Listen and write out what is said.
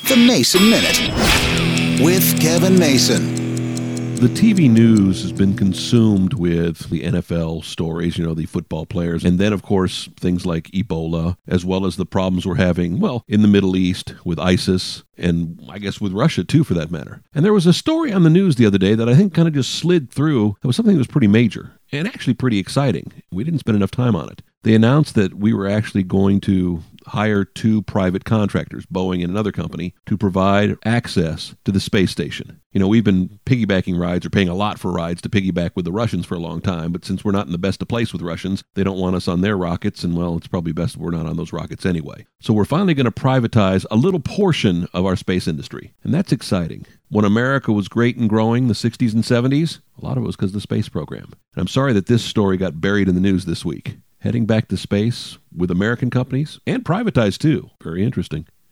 The Mason Minute with Kevin Mason. The TV news has been consumed with the NFL stories, the football players, and then, of course, things like Ebola, as well as the problems we're having, in the Middle East with ISIS, and I guess with Russia, too, for that matter. And there was a story on the news the other day that I think kind of just slid through. It was something that was pretty major and actually pretty exciting. We didn't spend enough time on it. They announced that we were actually going to hire 2 private contractors, Boeing and another company, to provide access to the space station. We've been piggybacking rides or paying a lot for rides to piggyback with the Russians for a long time, but since we're not in the best of place with Russians, they don't want us on their rockets, and it's probably best we're not on those rockets anyway. So we're finally going to privatize a little portion of our space industry, and that's exciting. When America was great and growing, the 60s and 70s, a lot of it was because of the space program. And I'm sorry that this story got buried in the news this week. Heading back to space with American companies, and privatized too. Very interesting.